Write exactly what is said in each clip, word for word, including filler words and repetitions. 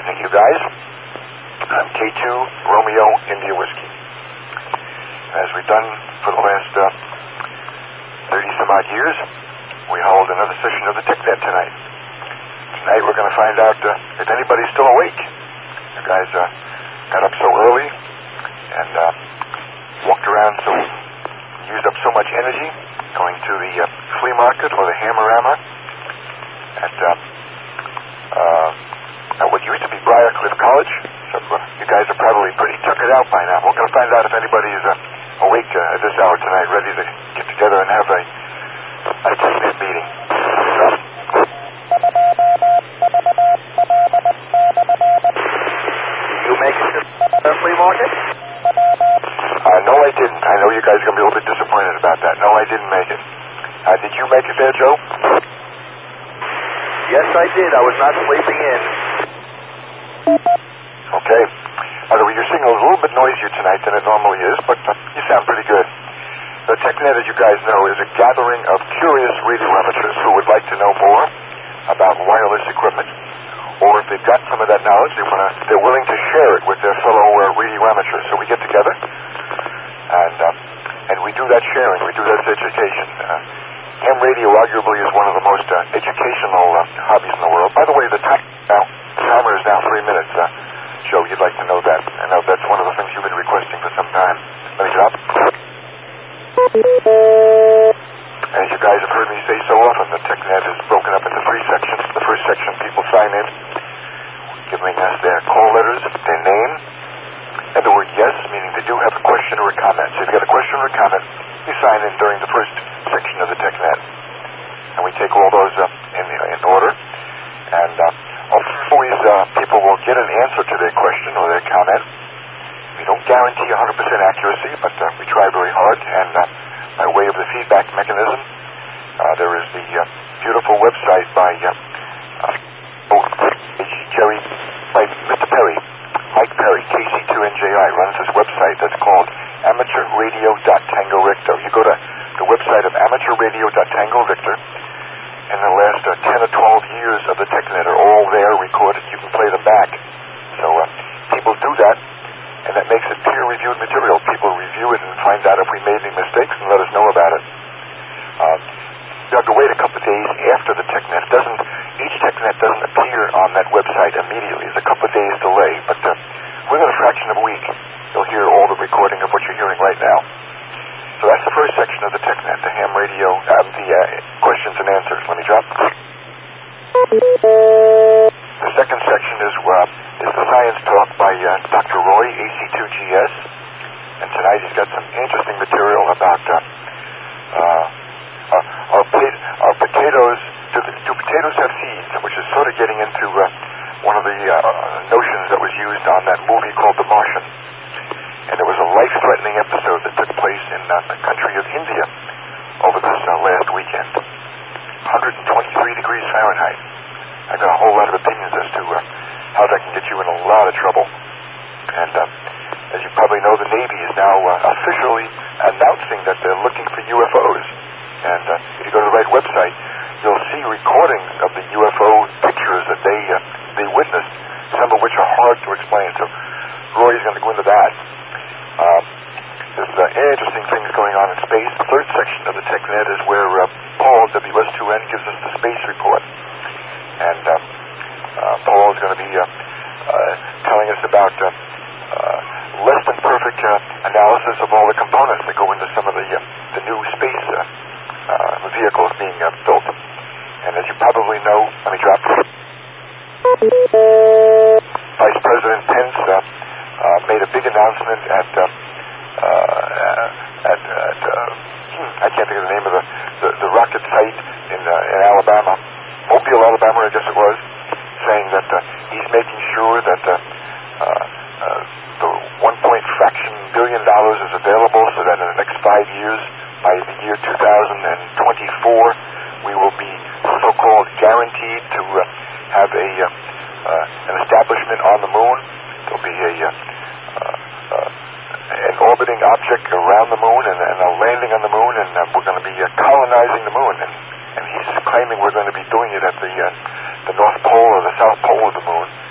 evening, you guys. I'm K two Romeo India Whiskey. As we've done for the last uh, thirty some odd years, we hold another session of the TechNet tonight. Tonight we're going to find out uh, if anybody's still awake. You guys uh, got up so early and uh, walked around so used up so much energy going to the uh, flea market or the Hammerama at uh, uh, at what used to be Briarcliff College. So uh, you guys are probably pretty tuckered out by now. We're going to find out if anybody is uh, awake uh, at this hour tonight, ready to get together and have a, a TechNet meeting. You make it to the flea market? Uh, no, I didn't. I know you guys are going to be a little bit disappointed about that. No, I didn't make it. Uh, did you make it there, Joe? Yes, I did. I was not sleeping in. Okay. By the way, your signal is a little bit noisier tonight than it normally is, but uh, you sound pretty good. The TechNet, as you guys know, is a gathering of curious radio amateurs who would like to know more about wireless equipment, or if they've got some of that knowledge, they wanna, they're willing to share it with their fellow uh, radio amateurs. So we get together, and uh, and we do that sharing, we do that education. Uh, ham radio arguably is one of the most uh, educational uh, hobbies in the world. By the way, the time now, the timer is now three minutes. Uh, Joe, you'd like to know that. I know that's one of the things you've been requesting for some time. Let me drop. As you guys have heard me say so often, the TechNet is broken up into three sections. The first section, people sign in, giving us their call letters, their name, and the word yes, meaning they do have a question or a comment. So if you've got a question or a comment, you sign in during the first section of the TechNet. And we take all those uh, in, in order. And uh, always uh, people will get an answer to their question or their comment. We don't guarantee one hundred percent accuracy, but uh, we try very hard. And uh, by way of the feedback mechanism, uh, there is the uh, beautiful website by uh, uh, Jerry, by Mister Perry, Mike Perry, K C two N J I, runs this website that's called amateur radio dot tango victor. You go to the website of amateur radio dot tango victor, and the last uh, ten or twelve years of the TechNet are all there recorded. You can play them back. So uh, people do that, and that makes it peer-reviewed material. People review it and find out if we made any mistakes and let us know about it. Uh, you have to wait a couple of days after the TechNet. It doesn't, each TechNet doesn't appear on that website immediately. There's a couple of days delay, but uh, within a fraction of a week, you'll hear all the recording of what you're hearing right now. So that's the first section of the TechNet, the ham radio, uh, the uh, questions and answers. Let me drop. The second section is uh, is the science talk by uh, Doctor Roy, A C two G S. And tonight he's got some interesting material about uh, uh, uh, our, pot- our potatoes. Do, the, do potatoes have seeds? Which is sort of getting into uh, one of the uh, notions that was used on that movie called The Martian. And there was a life-threatening episode that took place in uh, the country of India over this uh, last weekend. one hundred twenty-three degrees Fahrenheit. I got a whole lot of opinions as to uh, how that can get you in a lot of trouble. And uh, as you probably know, the Navy is now uh, officially announcing that they're looking for U F Os. And uh, if you go to the right website, you'll see recordings of the U F O pictures that they uh, they witnessed, some of which are hard to explain. So Roy's going to go into that. Um, there's uh, interesting things going on in space. The third section of the TechNet is where uh, Paul, W S two N, gives us the space report. And uh, uh, Paul is going to be uh, uh, telling us about uh, uh, less than perfect uh, analysis of all the components that go into some of the uh, the new space uh, uh, vehicles being uh, built. And as you probably know, let me drop this. Vice President Pence uh, uh, made a big announcement at uh, uh, at, at uh, hmm, I can't think of the name of the the, the rocket site in uh, in Alabama. Mobile, Alabama, I guess it was, saying that uh, he's making sure that uh, uh, uh, the one point fraction billion dollars is available so that in the next five years, by the year two thousand twenty-four, we will be so-called guaranteed to uh, have a uh, uh, an establishment on the moon. There'll be a uh, uh, uh, an orbiting object around the moon and, and a landing on the moon, and uh, we're going to be uh, colonizing the moon. And, and he's claiming we're going to be doing it at the uh, the North Pole or the South Pole of the moon.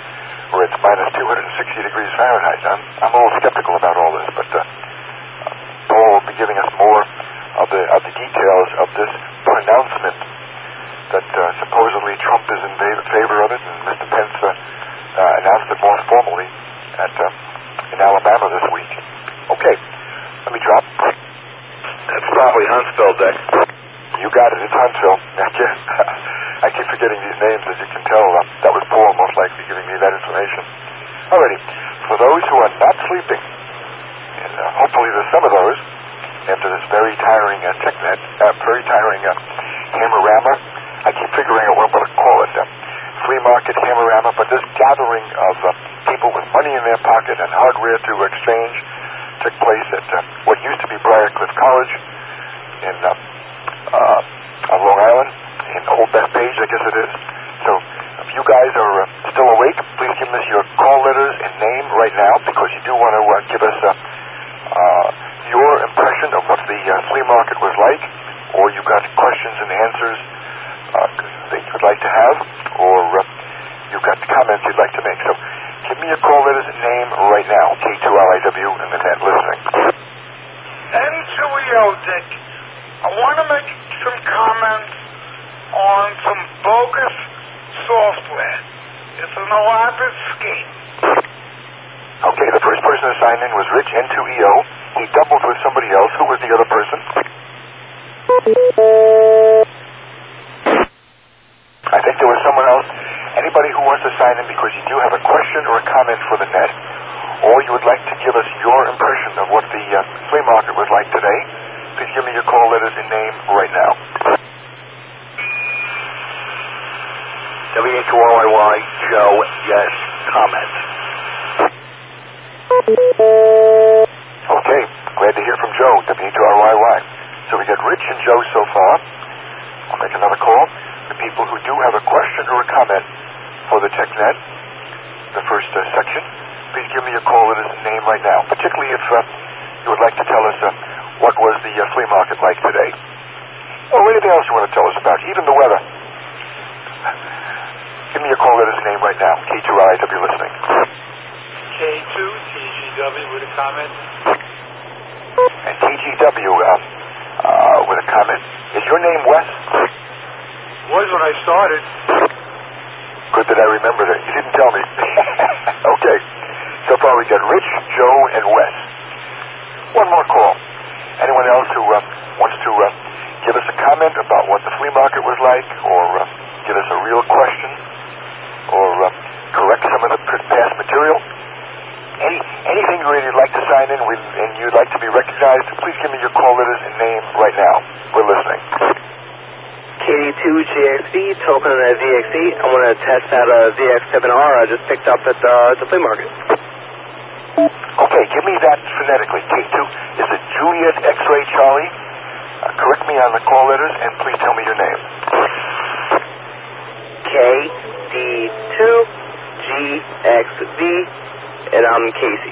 where it's minus two hundred sixty degrees Fahrenheit. I'm, I'm a little skeptical about all this, but uh, Paul will be giving us more of the, of the details of this pronouncement that uh, supposedly Trump is in favor of it, and Mister Pence uh, uh, announced it more formally at uh, in Alabama this week. Okay, let me drop. That's probably Huntsville, Dick. You got it. It's Huntsville. I keep forgetting these names, as you can tell. Um, that was Paul most likely giving me that information. Alrighty. For those who are not sleeping, and uh, hopefully there's some of those, after this very tiring uh, TechNet, uh, very tiring uh, Hammerama, I keep figuring out what I'm going to call it. Uh, flea market Hammerama, but this gathering of uh, people with money in their pocket and hardware to exchange took place at uh, what used to be Briarcliff College in uh, uh, on Long Island, in Old Bethpage, I guess it is. So if you guys are uh, still awake, please give us your call letters and name right now, because you do want to uh, give us uh, uh, your impression of what the uh, flea market was like, or you got questions and answers uh, that you'd like to have, or uh, you've got comments you'd like to make. So give me your call letters and name right now. K two L I W and the net listening. N two E O, Dick. I want to make some comments on some bogus software. It's an elaborate scheme. Okay, the first person to sign in was Rich N two E O. He doubled with somebody else. Who was the other person? I think there was someone else. Anybody who wants to sign in because you do have a question or a comment for the net, or you would like to give us your impression of what the uh, flea market was like today, please give me your call letters and name right now. W H O R Y, Joe, yes, comment. Okay, glad to hear from Joe, W H O R Y Y. So we got Rich and Joe so far. I'll make another call. The people who do have a question or a comment for the TechNet, the first uh, section, please give me your call letters and name right now, particularly if uh, you would like to tell us uh, what was the uh, flea market like today, or anything else you want to tell us about, even the weather. Give me your call letters and name right now. K two L I W listening. K two T G W with a comment. And T G W um, uh, with a comment. Is your name Wes? Was when I started. Good that I remembered it. You didn't tell me. Okay. So far we got Rich, Joe, and Wes. One more call. Anyone else who uh, wants to uh, give us a comment about what the flea market was like, or uh, give us a real question, or uh, correct some of the past material? Any anything you really like to sign in with and you'd like to be recognized, please give me your call letters and name right now. We're listening. K D two G X V, token of V X E. I want to test out a V X seven R I just picked up at the, the flea market. Okay, give me that phonetically. K two, is it Juliet X-Ray Charlie? Uh, correct me on the call letters and please tell me your name. K D two G X V, and I'm Casey.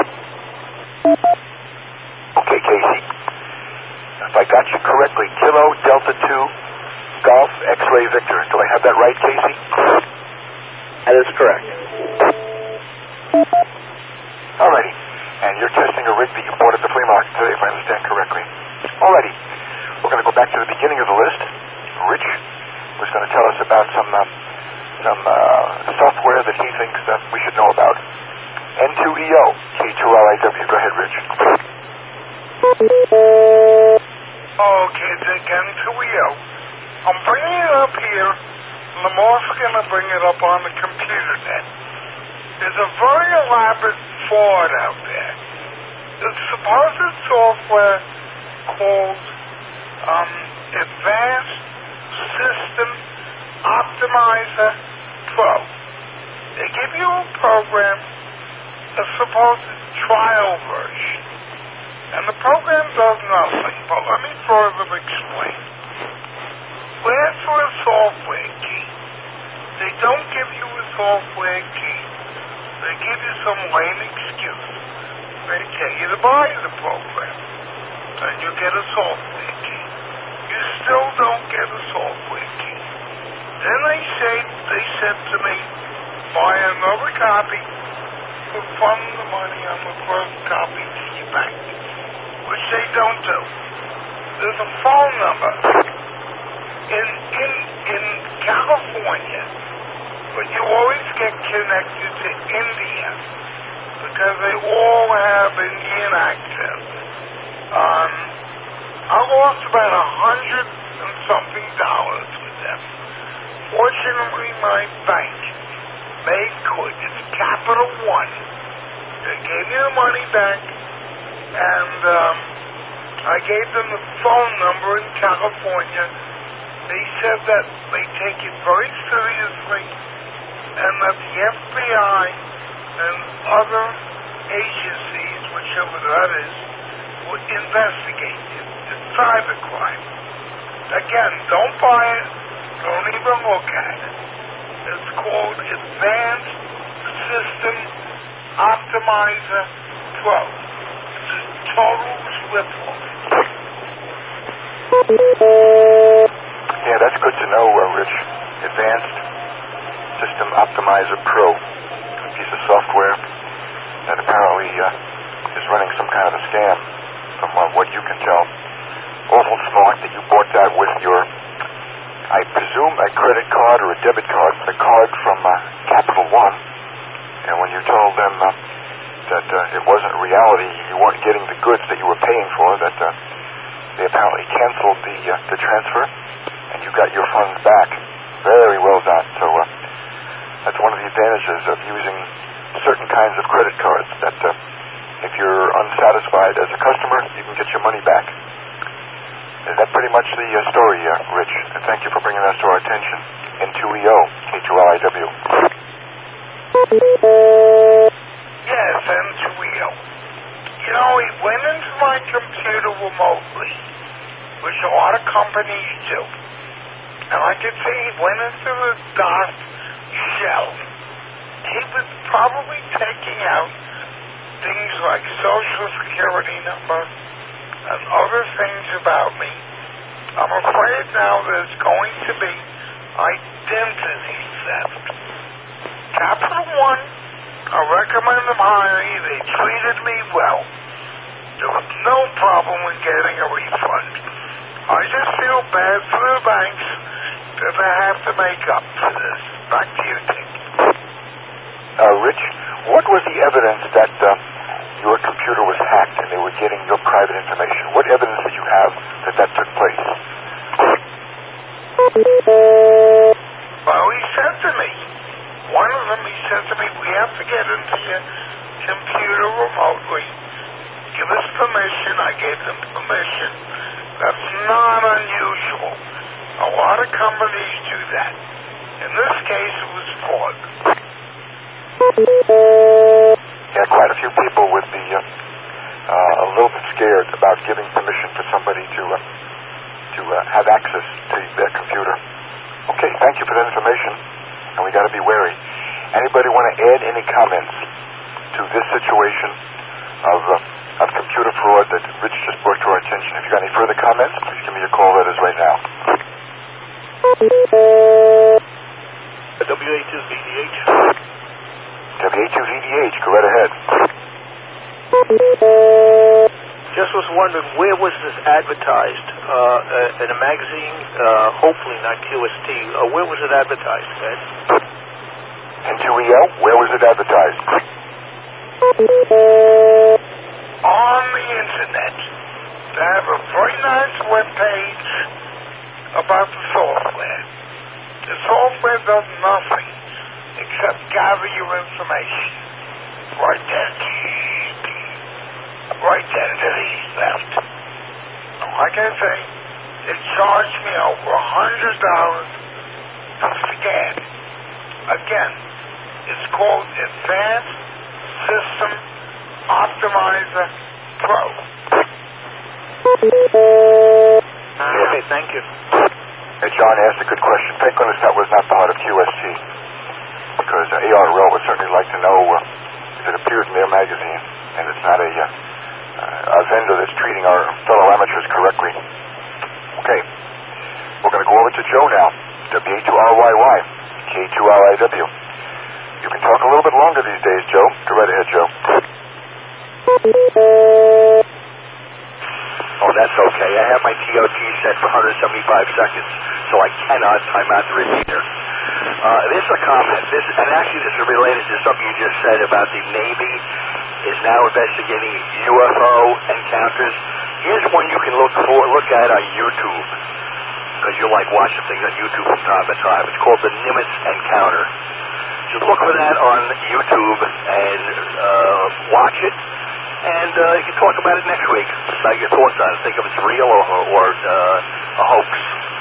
Okay, Casey. If I got you correctly, Kilo Delta two Golf X-Ray Victor. Do I have that right, Casey? That is correct. Alrighty. And you're testing a rig that you bought at the flea market today, if I understand correctly. Alrighty. We're going to go back to the beginning of the list. Rich was going to tell us about some um, some uh, software that he thinks that we should know about. N two E O, K two L I W. Go ahead, Rich. Okay, Dick, N two E O. I'm bringing it up here, and I'm also going to bring it up on the computer net. There's a very elaborate fraud out there. The supposed software called um, Advanced System Optimizer Pro. They give you a program, a supposed trial version, and the program does nothing, but let me further explain. Ask for a software key. They don't give you a software key. They give you some lame excuse. They tell you to buy the program, and you get a software key. You still don't get a software key. Then they say, they said to me, buy another copy, refund the money on the first copy to your bank, which they don't do. There's a phone number in in in California, but you always get connected to India because they all have Indian accents. Um, I lost about a hundred and something dollars with them. Fortunately, my bank made good. It's Capital One. They gave me the money back, and um, I gave them the phone number in California. They said that they take it very seriously, and that the F B I and other agencies, whichever that is, would investigate it. It's cybercrime. Again, don't buy it. Don't even look at it. It's called Advanced System Optimizer Pro. It's a total rip-off. Yeah, that's good to know, uh, Rich. Advanced System Optimizer Pro. A piece of software that apparently uh, is running some kind of a scam, from uh, what you can tell. Awful smart that you bought that with your, I presume, a credit card or a debit card, a card from uh, Capital One. And when you told them uh, that uh, it wasn't reality, you weren't getting the goods that you were paying for, that uh, they apparently canceled the uh, the transfer, and you got your funds back. Very well done. So uh, that's one of the advantages of using certain kinds of credit cards, that uh, if you're unsatisfied as a customer, you can get your money back. Is that pretty much the uh, story, uh, Rich? And thank you for bringing that to our attention. N two E O, K two L I W. Yes, N two E O. You know, he went into my computer remotely, which a lot of companies do. And I could see he went into the DOS shell. He was probably taking out things like Social Security number and other things about me. I'm afraid now there's going to be identity theft. Capital One, I recommend them highly. They treated me well. There was no problem in getting a refund. I just feel bad for the banks that they have to make up for this. Back to you, Dick. Uh, Rich, what was the evidence that uh, your computer was hacked and they were getting your private information? What evidence did you have that that took place? Well, he said to me, one of them, he said to me, we have to get into your computer remotely. Give us permission. I gave them permission. That's not unusual. A lot of companies do that. In this case, it was fraud. Yeah, quite a few people would be uh, uh, a little bit scared about giving permission to somebody to uh, to uh, have access to their computer. Okay, thank you for that information, and we got to be wary. Anybody want to add any comments to this situation of uh, of computer fraud that Rich just brought to our attention? If you got any further comments, please give me a call. That is right now. W A two V D H. W A two V D H, go right ahead. Just was wondering, where was this advertised? Uh, uh, in a magazine? Uh, hopefully not Q S T. Uh, where was it advertised, Ed? N two E O, where was it advertised? On the internet. They have a very nice web page about the software. The software does nothing except gather your information. Right then, right then to these theft. Like I say, they charged me over a hundred dollars to scan. Again, it's called Advanced System Optimizer Pro. Okay, thank you. Hey, John asked a good question. Thank goodness that was not part of Q S T, because uh, A R L would certainly like to know uh, if it appears in their magazine and it's not a, uh, a vendor that's treating our fellow amateurs correctly. Okay, we're going to go over to Joe now. W A two R Y Y, K two L I W. You can talk a little bit longer these days, Joe. Go right ahead, Joe. Oh, that's okay. I have my T O T set for one hundred seventy-five seconds, so I cannot time out the repeater. Uh, this is a comment. This, and actually this is related to something you just said about the Navy is now investigating U F O encounters. Here's one you can look for, look at on YouTube, because you like watching things on YouTube from time to time. It's called the Nimitz Encounter. Just look for that on YouTube and uh, watch it, and uh, you can talk about it next week, about your thoughts on it. Think if it's real or, or uh, a hoax.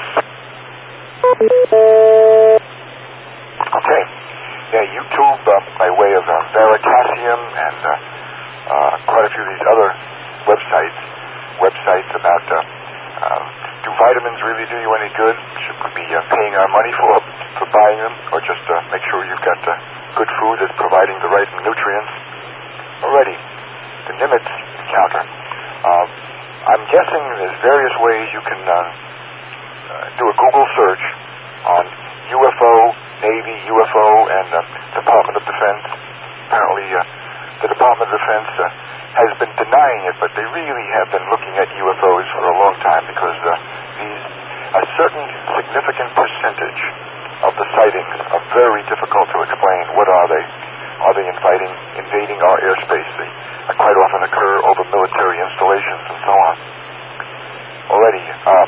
Okay. Yeah, YouTube, uh, by way of uh, Veritasium and uh, uh, quite a few of these other websites, websites about uh, uh, do vitamins really do you any good? Should we be uh, paying our money for for buying them, or just uh, make sure you've got uh, good food that's providing the right nutrients? Alrighty, the Nimitz encounter. Uh, I'm guessing there's various ways you can uh, uh, do a Google search on U F O, Navy, U F O, and uh, Department of Defense. Apparently, uh, the Department of Defense uh, has been denying it, but they really have been looking at U F Os for a long time, because uh, these a certain significant percentage of the sightings are very difficult to explain. What are they? Are they inviting, invading our airspace? They uh, quite often occur over military installations and so on. Already, uh,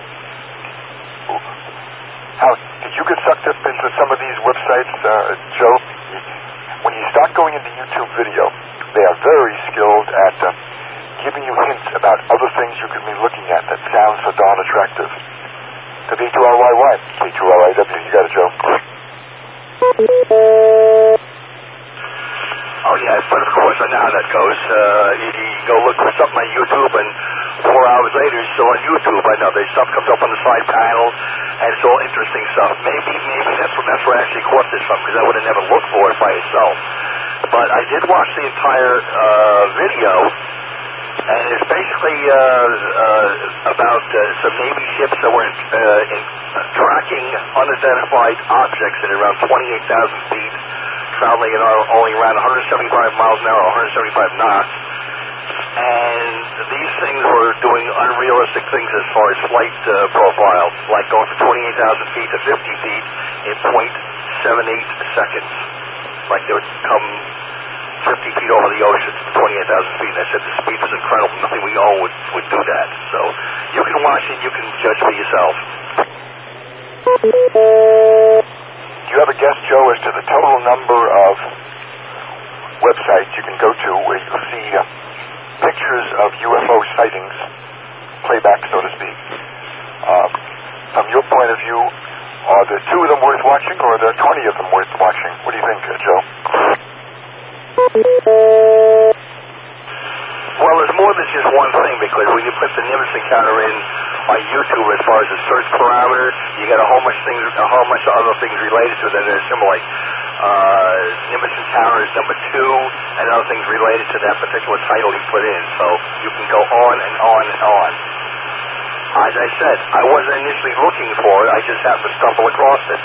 how did you get sucked up into some of these websites, uh, Joe? When you start going into YouTube video, they are very skilled at uh, giving you hints about other things you could be looking at that sound so darn attractive. To B two R Y Y, K two R I W, you got it, Joe. Oh, yeah, but of course I know how that goes. Uh, you, you go look for something on YouTube, and four hours later it's still on YouTube. I know there's stuff comes up on the side panel, and it's all interesting stuff. Maybe maybe that's what, that's where I actually caught this from, because I would have never looked for it by itself. But I did watch the entire uh, video, and it's basically uh, uh, about uh, some Navy ships that were uh, in, uh, tracking unidentified objects at around twenty-eight thousand feet, traveling at only around one hundred seventy-five miles an hour, one hundred seventy-five knots. And these things were doing unrealistic things as far as flight uh, profiles, like going from twenty-eight thousand feet to fifty feet in point seven eight seconds. Like they would come fifty feet over the ocean to twenty-eight thousand feet. And I said the speed was incredible. Nothing we own would, would do that. So you can watch it. You can judge for yourself. Do you have a guess, Joe, as to the total number of websites you can go to where you can see uh, pictures of U F O sightings, playback, so to speak? Uh, from your point of view, are there two of them worth watching, or are there twenty of them worth watching? What do you think, uh, Joe? Well, there's more than just one thing, because when you put the Nimitz Encounter in on YouTube as far as the search parameter, you get a whole bunch of things, a whole bunch of other things related to it that are similar, like uh, Nimitz Encounter is number two, and other things related to that particular title you put in. So you can go on and on and on. As I said, I wasn't initially looking for it. I just happened to stumble across it.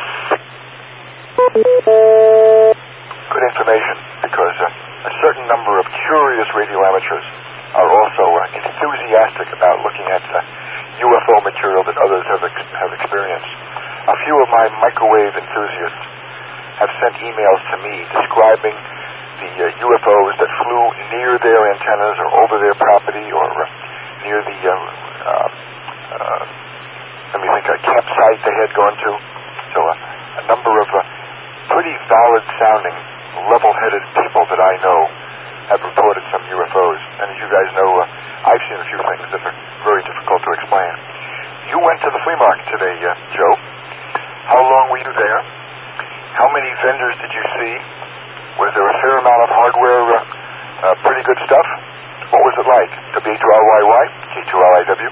Good information, because uh, a certain number of curious radio amateurs are also uh, enthusiastic about looking at uh, U F O material that others have, ex- have experienced. A few of my microwave enthusiasts have sent emails to me describing the uh, U F Os that flew near their antennas or over their property, or uh, near the, uh, uh, uh, let me think, a campsite they had gone to. So uh, a number of uh, pretty valid-sounding, level-headed people that I know have reported some U F Os. And as you guys know, uh, I've seen a few things that are very difficult to explain. You went to the flea market today, uh, Joe. How long were you there? How many vendors did you see? Was there a fair amount of hardware, uh, uh, pretty good stuff? What was it like? W two R Y Y, K two R I W.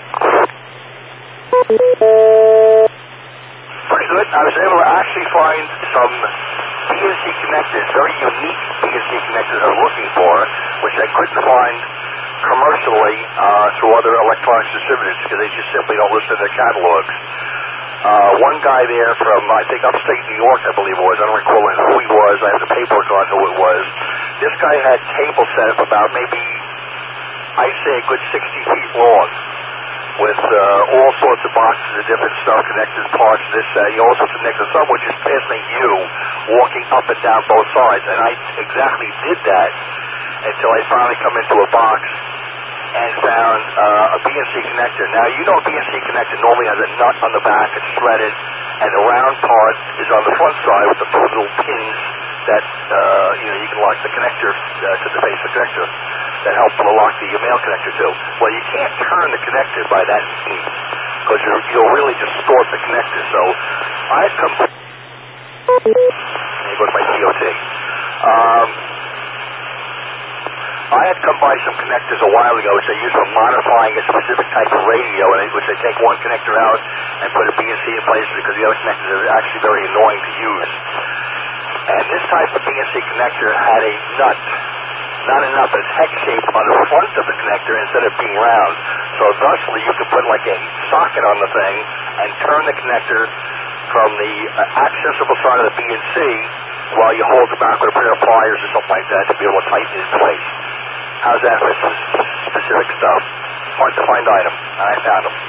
Pretty good. I was able to actually find some B N C connectors, very unique B N C connectors I was looking for, which I couldn't find commercially uh, through other electronics distributors, because they just simply don't list in their catalogs. Uh, one guy there from, I think, upstate New York, I believe it was. I don't recall who he was. I have the paperwork on on who it was. This guy had cable set up about maybe, I'd say a good sixty feet long, with uh, all sorts of boxes of different stuff, connectors, parts, this, that, you know, all sorts of connectors, some which is passing you walking up and down both sides. And I exactly did that until I finally come into a box and found uh, a B N C connector. Now, you know a B N C connector normally has a nut on the back, it's threaded, and the round part is on the front side with the two little pins that, uh, you know, you can lock the connector uh, to the base of the connector that help to lock the male connector to. Well, you can't turn the connector by that means because you'll really distort the connector. So I had come... There goes my T O T. Um... I had come by some connectors a while ago which they use for modifying a specific type of radio, and which they take one connector out and put a B N C in place because the other connectors are actually very annoying to use. And this type of B N C connector had a nut, not a nut, but it's hex shape on the front of the connector instead of being round. So thusly you could put like a socket on the thing and turn the connector from the uh, accessible side of the B N C while you hold it back with a pair of pliers or something like that to be able to tighten it in place. How's that for some specific stuff? Hard to find item, and I found them.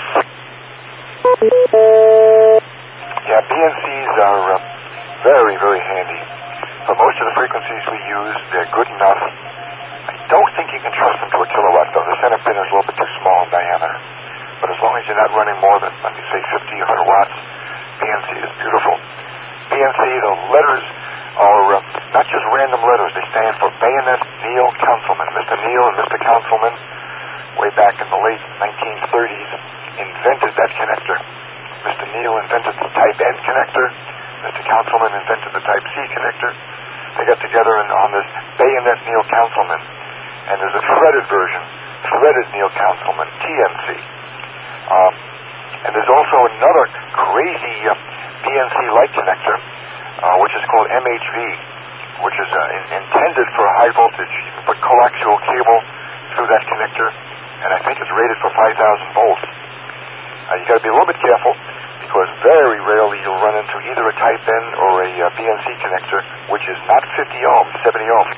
Yeah, B N Cs are uh, very, very handy. For most of the frequencies we use, they're good enough. I don't think you can trust them to a kilowatt, though. The center pin is a little bit too small in diameter. But as long as you're not running more than, let me say, fifty or one hundred watts, B N C is beautiful. B N C, the letters are uh, not just random letters. They stand for Bayonet Neil Councilman. Mister Neil and Mister Councilman, way back in the late nineteen thirties, invented that connector. Mister Neil invented the Type N connector. Mister Councilman invented the Type C connector. They got together and on this Bayonet Neil Councilman, and there's a threaded version, Threaded Neil Councilman, T N C. Um, and there's also another crazy uh, B N C light connector, Uh, which is called M H V, which is uh, in, intended for high voltage. You can put coaxial cable through that connector, and I think it's rated for five thousand volts. Uh, you got to be a little bit careful because very rarely you'll run into either a Type N or a uh, B N C connector, which is not fifty ohms, seventy ohms.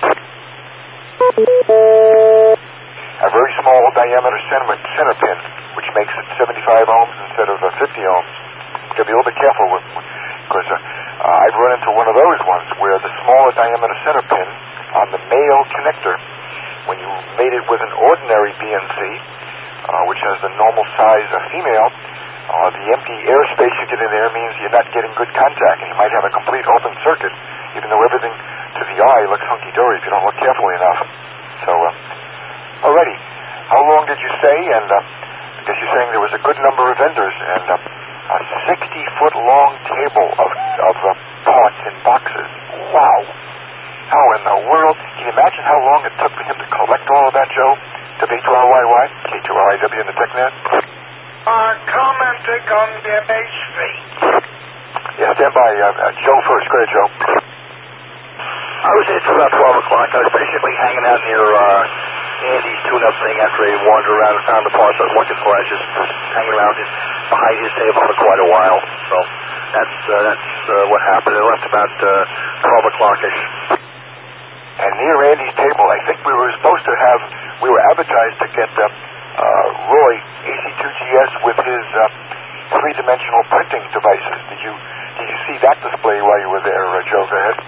A very small diameter center, center pin, which makes it seventy-five ohms instead of uh, fifty ohms. You got to be a little bit careful with because. Uh, Uh, I've run into one of those ones where the smaller diameter center pin on the male connector, when you made it with an ordinary B N C, uh, which has the normal size of female, uh, the empty airspace you get in there means you're not getting good contact, and you might have a complete open circuit, even though everything to the eye looks hunky-dory if you don't look carefully enough. So, uh, alrighty. How long did you say? And uh, I guess you're saying there was a good number of vendors, and uh, a sixty-foot-long table of, of uh, parts in boxes. Wow. How in the world? Can you imagine how long it took for him to collect all of that, Joe? To B two R Y Y, K two R I W in the TechNet? Uh, commenting on the M H V. Yeah, stand by. Uh, uh, Joe first. Go ahead, Joe. I was there till about twelve o'clock. I was basically hanging out near uh, Andy's tune-up thing after he wandered around and found the parts I was looking for. I was just hanging around his, behind his table for quite a while. So that's uh, that's uh, what happened. I left about uh, twelve o'clock-ish. And near Andy's table, I think we were supposed to have, we were advertised to get uh, uh, Roy A C two G S with his uh, three-dimensional printing devices. Did you did you see that display while you were there, uh, Joe? Go ahead.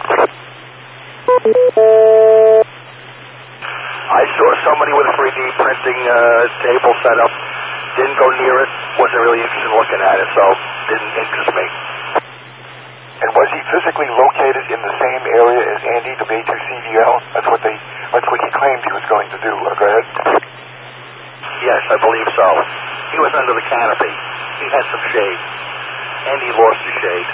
I saw somebody with a three D printing uh, table set up. Didn't go near it. Wasn't really interested in looking at it, so didn't interest me. And was he physically located in the same area as Andy, the B two C D L? That's what they. That's what he claimed he was going to do. Uh, go ahead. Yes, I believe so. He was under the canopy. He had some shade. Andy lost his shade.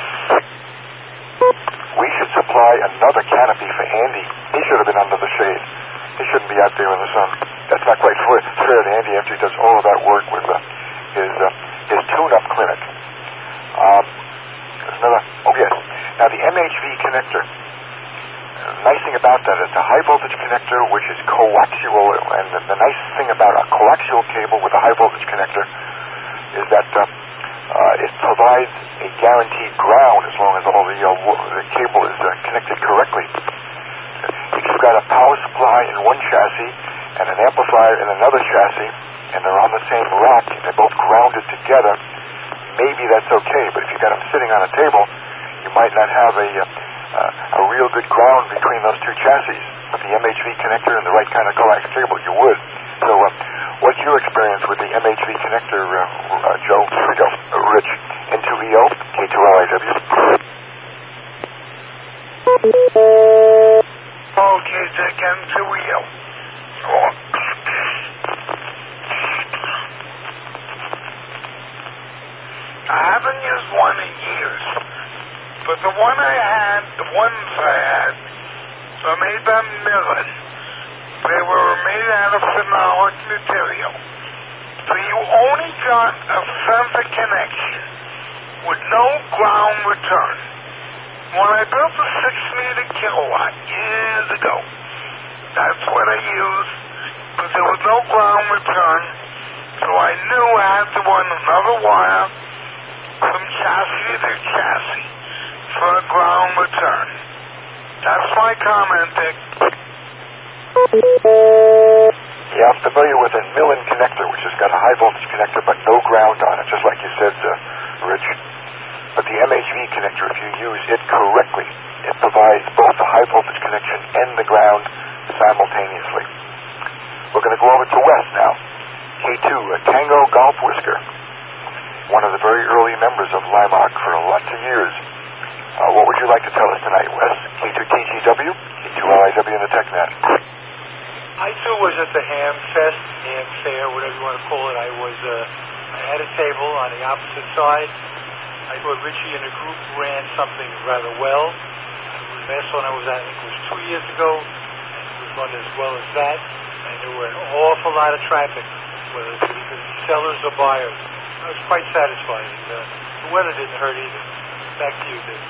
We should supply another canopy for Andy. He should have been under the shade. He shouldn't be out there in the sun. That's not quite fair, fair to Andy after he does all of that work with uh, his uh, his tune-up clinic. Um, there's another. Oh yes. Now the M H V connector. The nice thing about that, it's a high voltage connector which is coaxial, and the, the nice thing about a coaxial cable with a high voltage connector is that uh, uh, it provides a guaranteed ground as long as all the, uh, the cable is uh, connected correctly. chassis and an amplifier in another chassis, and they're on the same rack, and they're both grounded together, maybe that's okay. But if you've got them sitting on a table, you might not have a uh, a real good ground between those two chassis. With the M H V connector and the right kind of coax cable, you would. So, uh, what's your experience with the M H V connector, uh, uh, Joe? Here we go. Uh, Rich, N two E O, K two L I W. Okay, Dick, N two E O. I haven't used one in years, but the one I had, the ones I had, were made by Millen. They were made out of phenolic material. So you only got a sensor connection with no ground return. When I built a six meter kilowatt years ago, that's what I used, because there was no ground return. So I knew I had to run another wire from chassis to chassis for a ground return. That's my comment, Dick. Yeah, I'm familiar with a Millen connector, which has got a high voltage connector but no ground on it, just like you said, uh, Rich. But the M H V connector, if you use it correctly, it provides both the high voltage connection and the ground simultaneously. We're going to go over to Wes now. K two, a Tango Golf Whisker, one of the very early members of Limark for lots of years. Uh, what would you like to tell us tonight, Wes? K two T G W, K two L I W in the TechNet. I too was at the Ham Fest, Ham Fair, whatever you want to call it. I was, uh, I had a table on the opposite side. I thought Richie and the group ran something rather well. The last one I was at, I think it was two years ago, and it was run as well as that. And there were an awful lot of traffic, whether it was sellers or buyers. I was quite satisfied. And, uh, the weather didn't hurt either. Back to you, Dave.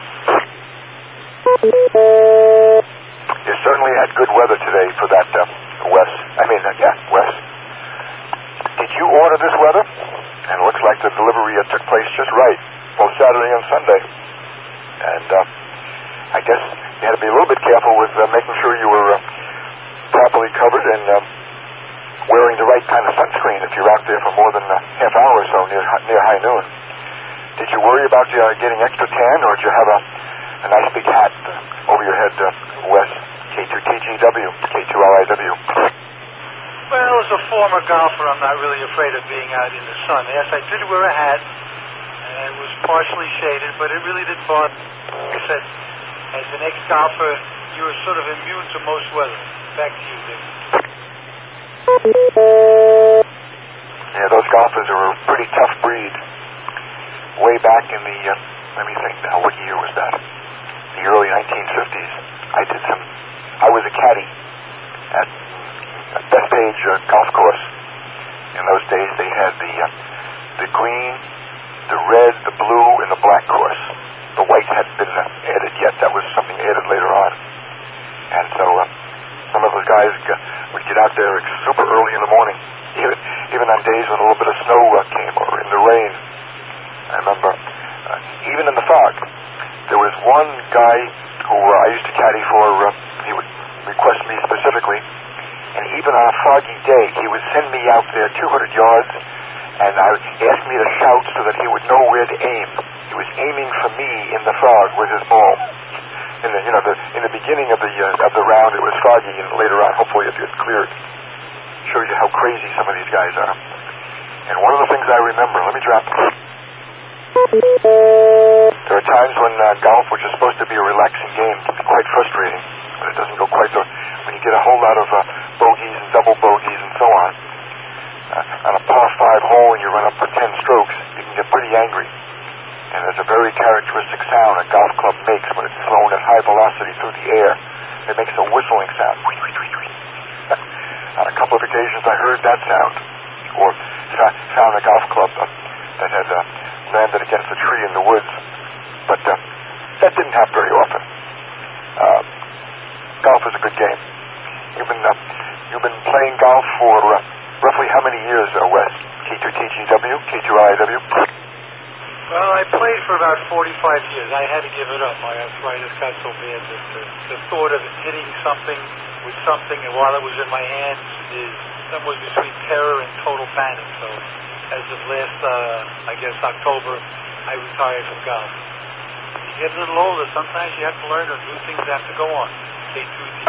You certainly had good weather today for that, uh, Wes. I mean, uh, yeah, Wes. Did you order this weather? And it looks like the delivery uh, took place just right, both Saturday and Sunday. And uh, I guess you had to be a little bit careful with uh, making sure you were uh, properly covered and uh, wearing the right kind of sunscreen if you're out there for more than a half hour or so near, near high noon. Did you worry about uh, getting extra tan, or did you have a, a nice big hat uh, over your head, uh, Wes? K two T G W, K two L I W. Well, as a former golfer, I'm not really afraid of being out in the sun. Yes, I did wear a hat, and it was partially shaded, but it really didn't bother me. Like I said, as an ex-golfer, you were sort of immune to most weather. Back to you, Dick. Yeah, those golfers are a pretty tough breed. Way back in the, uh, let me think now, what year was that? The early nineteen fifties. I did some, I was a caddy at a Bethpage uh, golf course. In those days, they had the uh, the green, the red, the blue, and the black course. The white hadn't been uh, added yet. That was something added later on. And so uh, some of those guys uh, would get out there super early in the morning, even even on days when a little bit of snow uh, came or in the rain. I remember, uh, even in the fog, there was one guy who uh, I used to caddy for. Uh, he would request me specifically, and even on a foggy day, he would send me out there two hundred yards, and I would ask me to shout so that he would know where to aim. He was aiming for me in the fog with his ball. In the, you know, the, in the beginning of the uh, of the round, it was foggy, and later on, hopefully, it gets cleared. Shows you how crazy some of these guys are. And one of the things I remember, let me drop. There are times when uh, golf, which is supposed to be a relaxing game, can be quite frustrating. When it doesn't go quite so, when you get a whole lot of uh, bogeys and double bogeys and so on. Uh, on a par five hole and you run up for ten strokes, you can get pretty angry. And there's a very characteristic sound a golf club makes when it's thrown at high velocity through the air. It makes a whistling sound. On a couple of occasions I heard that sound, or found a golf club uh, that had uh, landed against a tree in the woods. But uh, that didn't happen very often. Uh, golf is a good game. You've been, uh, you've been playing golf for uh, roughly how many years, uh, Wes? K two T G W, K two L I W? Well, I played for about forty-five years. I had to give it up. My arthritis got so bad that the, the thought of hitting something with something and while it was in my hands is somewhere between terror and total panic. So as of last, uh, I guess, October, I retired from golf. You get a little older, sometimes you have to learn that new things have to go on. K two Z.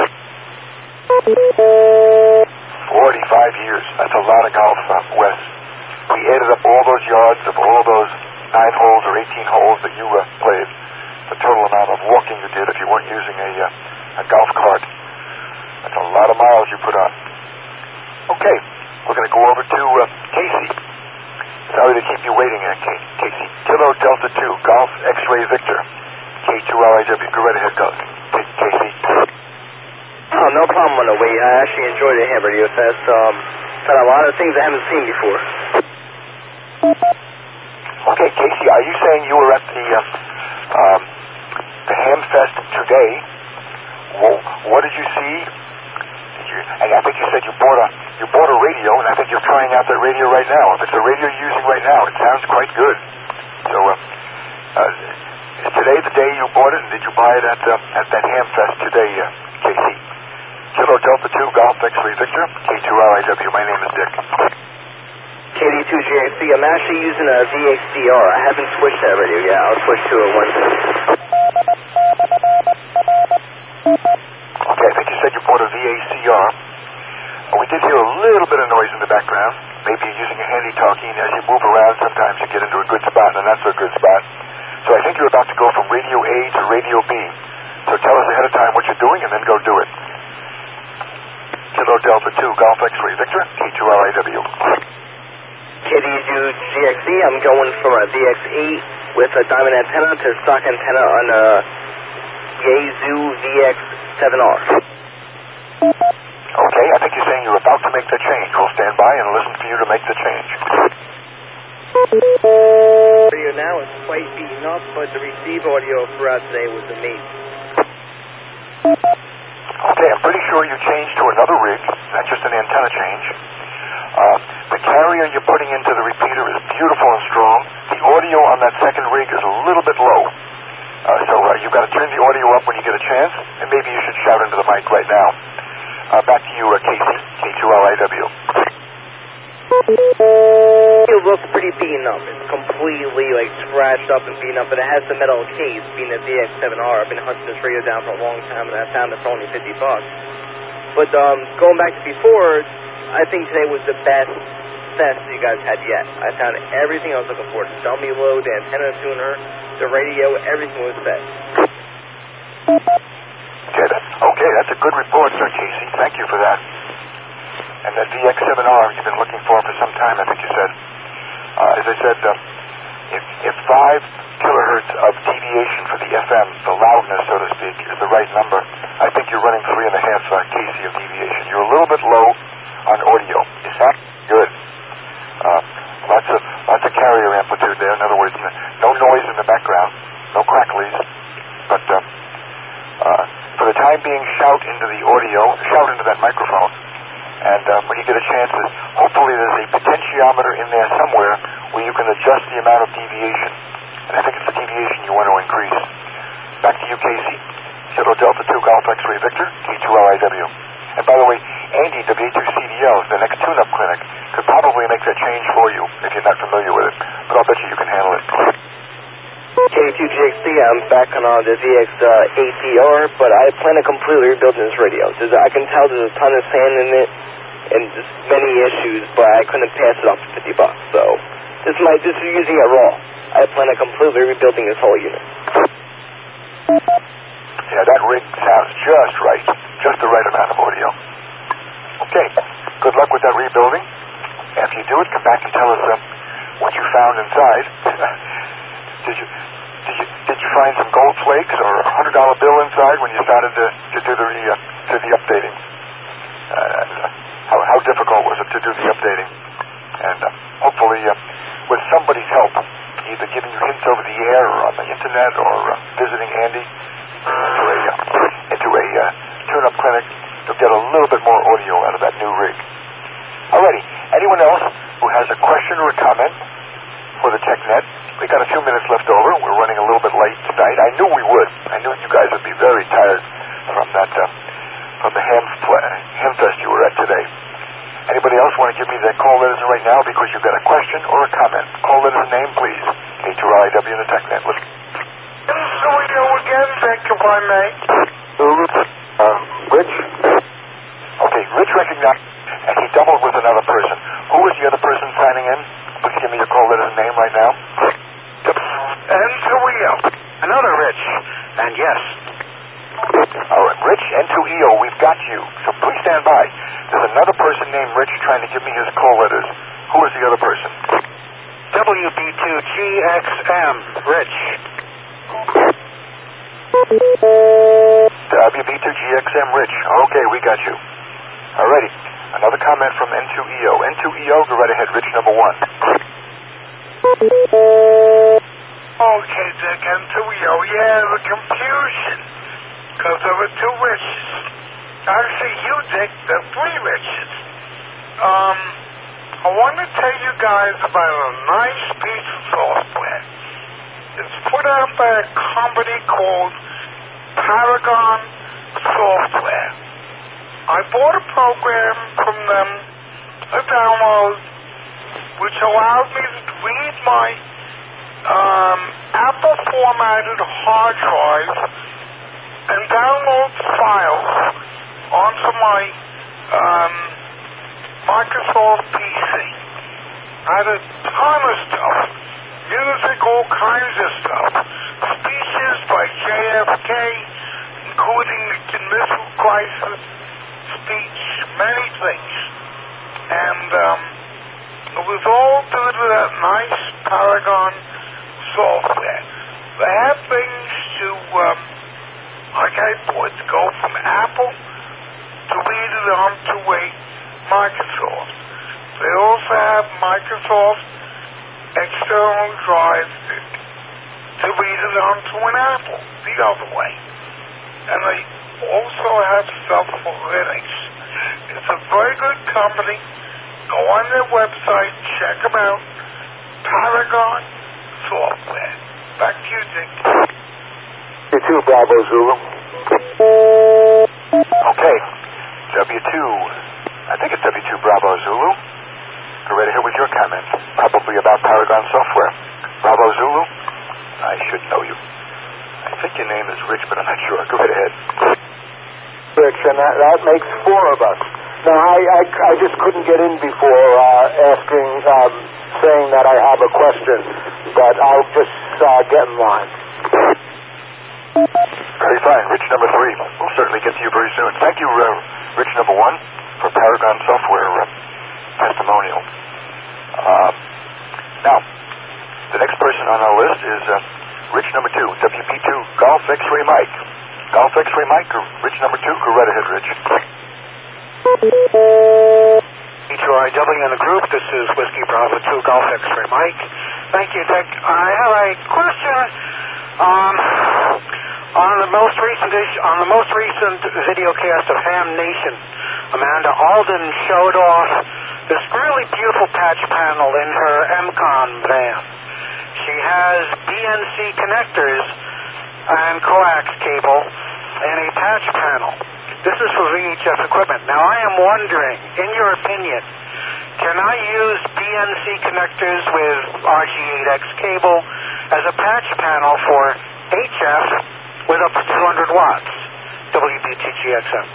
forty-five years. That's a lot of golf, uh, Wes. We added up all those yards of all those nine holes or eighteen holes that you uh, played. The total amount of walking you did if you weren't using a, uh, a golf cart. That's a lot of miles you put on. Okay, we're going to go over to uh, Casey. Sorry to keep you waiting, uh, K- Casey. Kilo Delta two, Golf X-Ray Victor. K two L I W. Go right ahead, go. K- Casey. Oh, no problem on the wait. I actually enjoyed the Ham Radio Fest. Um, found a lot of things I haven't seen before. Okay, Casey, are you saying you were at the uh, um, the Ham Fest today? Well, what did you see? Did you, and I think you said you bought a you bought a radio, and I think you're trying out that radio right now. If it's a radio you're using right now, it sounds quite good. So, uh, uh, is today the day you bought it, and did you buy it at uh, at that Ham Fest today, uh, Casey? Kilo Delta two, Golf X-Ray Victor, K two L I W. My name is Dick. K D two J X C, I'm actually using a V X D R. I haven't switched that radio yet. I'll switch to it once. Okay, I think you said you bought a V A C R. Uh, we did hear a little bit of noise in the background. Maybe you're using a handy-talkie, and as you move around, sometimes you get into a good spot and a not-so-good spot. So I think you're about to go from radio A to radio B. So tell us ahead of time what you're doing, and then go do it. Kilo Delta two, Golf X-Ray Victor, K two L I W. K D two G X C, I'm going from a V X eight with a diamond antenna to stock antenna on a Yaesu V X seven R. Okay, I think you're saying you're about to make the change. We'll stand by and listen for you to make the change. Radio now is quite beaten up, but the receive audio throughout today was amazing. Okay, I'm pretty sure you changed to another rig, not just an antenna change. Uh, the carrier you're putting into the repeater is beautiful and strong. The audio on that second rig is a little bit low. Uh, so uh, you've got to turn the audio up when you get a chance, and maybe you should shout into the mic right now. Uh, back to you, uh, Casey, K two L I W. It looks pretty beaten up. It's completely like scratched up and beaten up, but it has the metal case, being a V X seven R. I've been hunting this radio down for a long time, and I found it for only fifty bucks. But um, going back to before, I think today was the best fest you guys had yet. I found everything I was looking for. The dummy load, the antenna tuner, the radio, everything was best. Okay, that's, okay, that's a good report, sir, Casey. Thank you for that. And that V X seven R you've been looking for for some time, I think you said. Uh, as I said, uh, if, if five kilohertz of deviation for the F M, the loudness, so to speak, is the right number, I think you're running three and a half uh, K C of deviation. You're a little bit low on audio. Is that good? Uh, lots of lots of carrier amplitude there. In other words, no noise in the background, no cracklies, but uh, uh, for the time being, shout into the audio, shout into that microphone. And uh, when you get a chance, hopefully there's a potentiometer in there somewhere where you can adjust the amount of deviation. And I think it's the deviation you want to increase. Back to you, Casey. Kilo Delta two, Golf X-Ray Victor, K two L I W. And by the way, Andy, W two C D L, the next tune-up clinic, could probably make that change for you if you're not familiar with it. But I'll bet you you can handle it. K two G X C, I'm back on uh, the V X eight D R, but I plan to completely rebuild this radio. There's, I can tell there's a ton of sand in it and just many issues, but I couldn't pass it off for fifty bucks. So this is my this is using it raw. I plan on completely rebuilding this whole unit. Yeah, that rig sounds just right. Just the right amount of audio. Okay, good luck with that rebuilding. After you do it, come back and tell us uh, what you found inside. Did you did you did you find some gold flakes or a hundred dollar bill inside when you started to, to do the uh, to the updating? Uh, how how difficult was it to do the updating? And uh, hopefully, uh, with somebody's help, either giving you hints over the air or on the internet or uh, visiting Andy into a uh, into a uh, tune-up clinic, you'll get a little bit more audio out of that new rig. Alrighty, anyone else who has a question or a comment for the TechNet? We got a few minutes left over. We're running a little bit late tonight. I knew we would. I knew you guys would be very tired from that, uh, from the ham, ham fest you were at today. Anybody else want to give me their call letters right now because you've got a question or a comment? Call letter and name, please. K two R I W and the TechNet. Let's... So we go again, Vic, if I may. Um, Rich? Okay, Rich recognized, and he doubled with another person. Who was the other person signing in? Please give me your call letter and name right now. And so we go. Another Rich. And yes. All right, Rich, N two E O, we've got you. So please stand by. There's another person named Rich trying to give me his call letters. Who is the other person? W B two G X M, Rich. W B two G X M, Rich. Okay, we got you. Alrighty. Another comment from N two E O. N two E O, go right ahead, Rich number one. Okay, Dick, N two E O. Yeah, the confusion. Because there were two Riches. Actually, you, Dick, there are three Riches. Um, I want to tell you guys about a nice piece of software. It's put out by a company called Paragon Software. I bought a program from them to download, which allowed me to read my um, Apple formatted hard drive and download files onto my um, Microsoft P C. I had a ton of stuff, music, all kinds of stuff, speeches by J F K, including the missile crisis speech, many things. And um, it was all due to that nice Paragon software. They have things to, um, like I bought, to go from Apple to read it onto a Microsoft. They also have Microsoft external drive to read it onto an Apple, the other way. And they also have stuff for Linux. It's a very good company. Go on their website, check them out. Paragon Software. Back to you, Dick. W two Bravo Zulu. Okay. W two. I think it's W two Bravo Zulu. Go right ahead with your comments. Probably about Paragon Software. Bravo Zulu. I should know you. I think your name is Rich, but I'm not sure. Go right ahead. Rich, and that, that makes four of us. Now, I, I, I just couldn't get in before uh, asking, um, saying that I have a question, but I'll just uh, get in line. Very fine. Rich number three. We'll certainly get to you very soon. Thank you, uh, Rich number one, for Paragon Software uh, testimonial. Uh, now, the next person on our list is uh, Rich number two, W P two Golf X-Ray Mike. Golf X-Ray Mike, or Rich number two, go right ahead, Rich. K two R I W in the group. This is Whiskey Bravo two Golf X-Ray Mike. Thank you, Dick. I have a question. Um, on the most recent issue, on the most recent videocast of Ham Nation, Amanda Alden showed off this really beautiful patch panel in her M-Con van. She has B N C connectors and coax cable and a patch panel. This is for V H F equipment. Now, I am wondering, in your opinion, can I use B N C connectors with R G eight X cable as a patch panel for H F with up to two hundred watts? W B T G X M.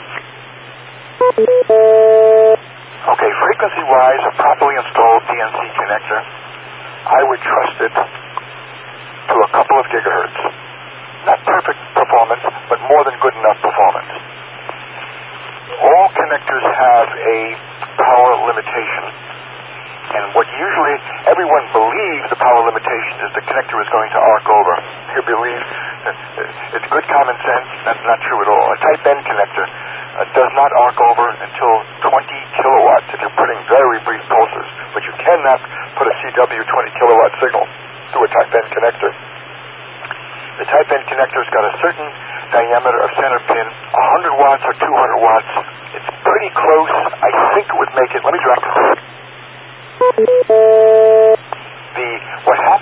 Okay, frequency-wise, a properly installed B N C connector, I would trust it to a couple of gigahertz. Not perfect performance, but more than good enough performance. All connectors have a power limitation, and what usually everyone believes the power limitation is the connector is going to arc over. You believe it's good common sense. That's not true at all. A Type N connector uh, does not arc over until twenty kilowatts if you're putting very brief pulses, but you cannot put a C W twenty kilowatt signal through a Type N connector. The Type N connector's got a certain diameter of center pin, one hundred watts or two hundred watts. It's pretty close. I think it would make it. Let me drop this. The what happens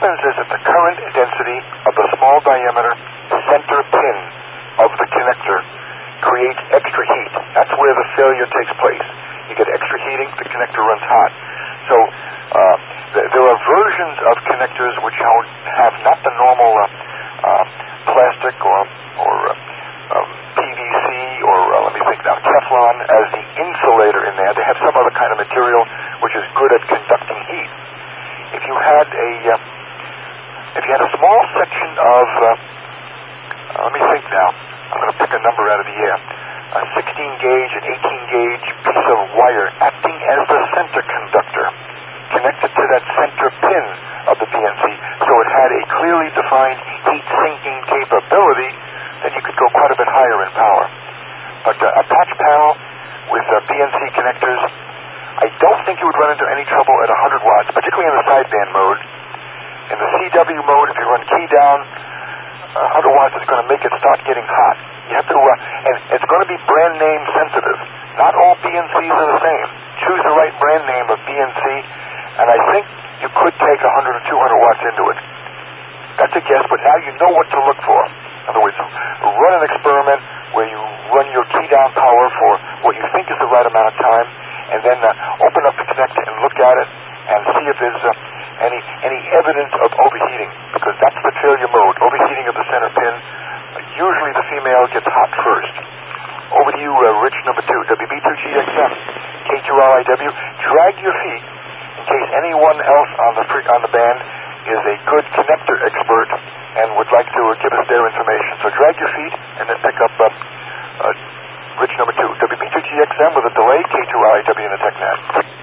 happens is that the current density of the small diameter center pin of the connector creates extra heat. That's where the failure takes place. You get extra heating, the connector runs hot. So uh, th- there are versions of connectors which have not the normal uh, uh, plastic or, or uh, um, P V C or, uh, let me think now, Teflon as the insulator in there. They have some other kind of material which is good at conducting heat. If you had a, uh, if you had a small section of, uh, uh, let me think now, I'm going to pick a number out of the air, a sixteen gauge and eighteen gauge piece of wire acting as the center conductor, connected to that center pin of the B N C, so it had a clearly defined heat sinking capability, then you could go quite a bit higher in power. But uh, a patch panel with uh, B N C connectors, I don't think you would run into any trouble at one hundred watts, particularly in the sideband mode. In the C W mode, if you run key down, one hundred watts is going to make it start getting hot. You have to, uh, and it's going to be brand name sensitive. Not all B N Cs are the same. Choose the right brand name of B N C, and I think you could take one hundred or two hundred watts into it. That's a guess, but now you know what to look for. In other words, run an experiment where you run your key down power for what you think is the right amount of time, and then uh, open up the connector and look at it and see if there's uh, any any evidence of overheating, because that's the failure mode, overheating of the center pin. Uh, usually the female gets hot first. Over to you, uh, Rich, number two, W B two G X M, K two R I W. Drag your feet in case anyone else on the free, on the band is a good connector expert and would like to uh, give us their information. So drag your feet and then pick up uh, uh, Rich, number two, W B two G X M with a delay, K two R I W in the TechNet.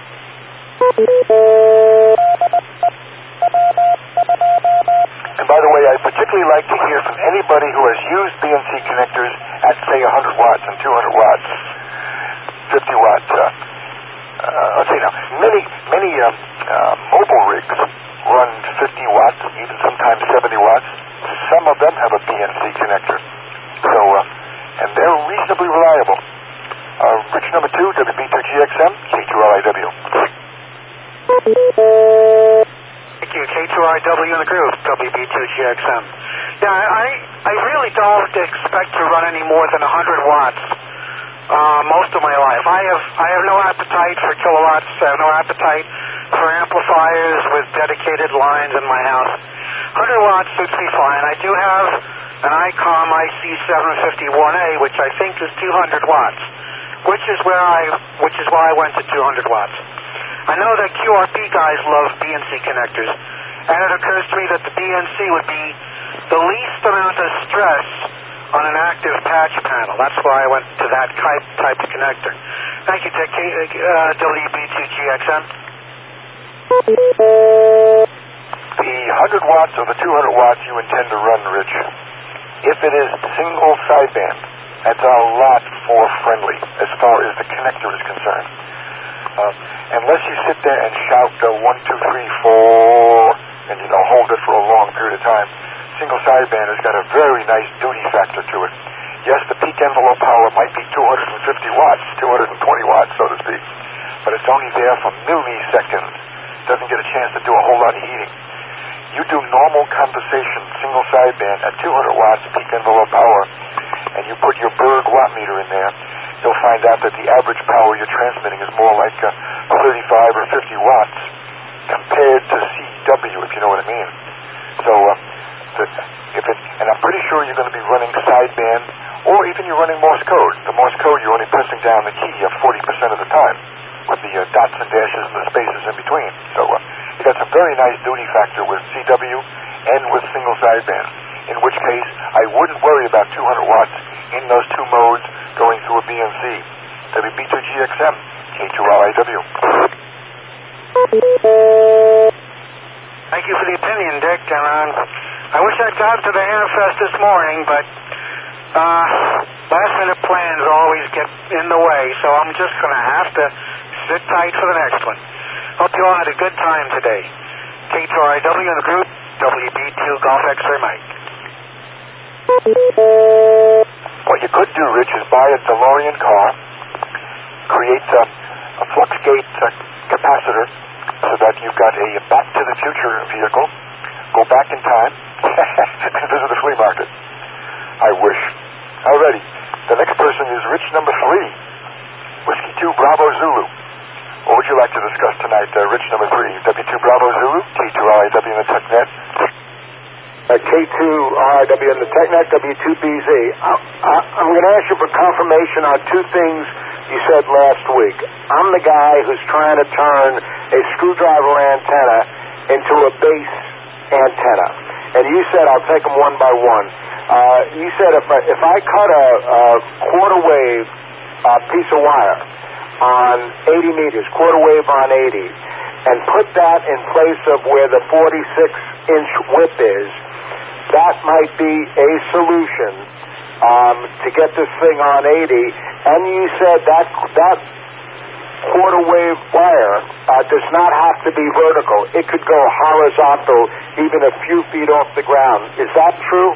And by the way, I particularly like to hear from anybody who has used B N C connectors at, say, one hundred watts and two hundred watts, fifty watts. Uh, uh, let's see now, many, many uh, uh, mobile rigs run fifty watts, even sometimes seventy watts. Some of them have a B N C connector. So, uh, and they're reasonably reliable. Uh, Rich, number two, W B two G X M, K two R I W. Thank you, K two R I W in the group, W B two G X M. Yeah, I I really don't expect to run any more than one hundred watts uh, most of my life. I have I have no appetite for kilowatts. I have no appetite for amplifiers with dedicated lines in my house. one hundred watts suits me fine. I do have an ICOM I C seven fifty-one A, which I think is two hundred watts, which is where I which is why I went to two hundred watts. I know that Q R P guys love B N C connectors, and it occurs to me that the B N C would be the least amount of stress on an active patch panel. That's why I went to that type, type of connector. Thank you, Tech, uh, W B two G X M. The one hundred watts or the two hundred watts you intend to run, Rich, if it is single sideband, that's a lot more friendly as far as the connector is concerned. Uh, unless you sit there and shout uh, one, two, three, four, and you know hold it for a long period of time, single sideband has got a very nice duty factor to it. Yes, the peak envelope power might be two hundred fifty watts, two hundred twenty watts, so to speak, but it's only there for milliseconds. Doesn't get a chance to do a whole lot of heating. You do normal conversation, single sideband at two hundred watts peak envelope power, and you put your Berg watt meter in there, you'll find out that the average power you're transmitting is more like uh, thirty-five or fifty watts compared to C W, if you know what I mean. So, uh, the, if it, and I'm pretty sure you're going to be running sideband, or even you're running Morse code. The Morse code, you're only pressing down the key uh, forty percent of the time, with the uh, dots and dashes and the spaces in between. So, uh, you got some very nice duty factor with C W and with single sideband. In which case, I wouldn't worry about two hundred watts in those two modes going through a B N C. W B two G X M, K two R I W. Thank you for the opinion, Dick. And um, I wish I'd gone to the Hamfest this morning, but uh, last-minute plans always get in the way, so I'm just going to have to sit tight for the next one. Hope you all had a good time today. K two R I W in the group, W B two Golf X-Ray Mike. What you could do, Rich, is buy a DeLorean car, create a, a fluxgate uh, capacitor so that you've got a Back to the Future vehicle, go back in time and visit the flea market. I wish. Alrighty. The next person is Rich number three. Whiskey two Bravo Zulu. What would you like to discuss tonight, uh, Rich number three? W two Bravo Zulu, K two R I W in the TechNet. Uh, K two R I W in the TechNet, W two B Z. I, I, I'm going to ask you for confirmation on two things you said last week. I'm the guy who's trying to turn a screwdriver antenna into a base antenna. And you said I'll take them one by one. Uh, you said if I, if I cut a, a quarter wave uh, piece of wire on eighty meters, quarter wave on eighty, and put that in place of where the forty-six inch width is, that might be a solution um, to get this thing on eighty. And you said that that quarter wave wire uh, does not have to be vertical. It could go horizontal even a few feet off the ground. Is that true?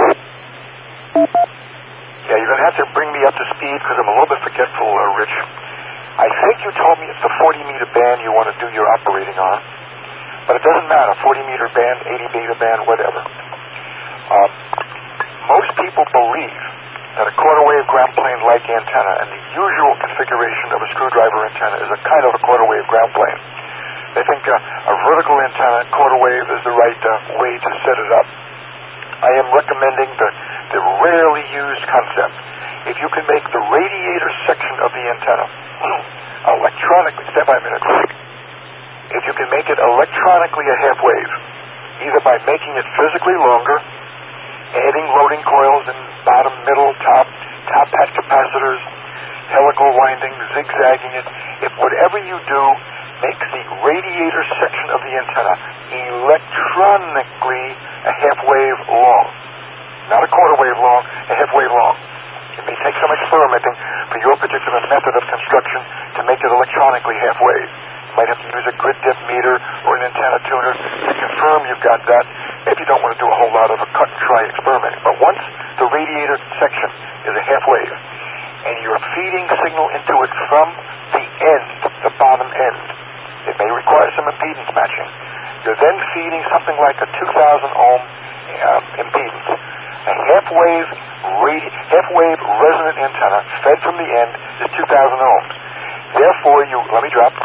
Yeah, you're going to have to bring me up to speed because I'm a little bit forgetful, uh, Rich. I think you told me it's the forty meter band you want to do your operating on, but it doesn't matter, forty meter band, eighty meter band, whatever. Um, most people believe that a quarter wave ground plane like antenna and the usual configuration of a screwdriver antenna is a kind of a quarter wave ground plane. They think uh, a vertical antenna, quarter wave, is the right uh, way to set it up. I am recommending the, the rarely used concept. If you can make the radiator section of the antenna electronically, stand by a minute, if you can make it electronically a half wave, either by making it physically longer, adding loading coils in bottom, middle, top, top hat capacitors, helical winding, zigzagging it, if whatever you do makes the radiator section of the antenna electronically a half wave long, not a quarter wave long, a half wave long. It may take some experimenting for your particular method of construction to make it electronically half wave. You might have to use a grid depth meter or an antenna tuner to confirm you've got that if you don't want to do a whole lot of a cut and try experimenting. But once the radiator section is a half wave and you're feeding signal into it from the end, the bottom end, it may require some impedance matching. You're then feeding something like a two thousand ohm uh, impedance. A half-wave radi- half-wave resonant antenna fed from the end is two thousand ohms. Therefore, you let me drop.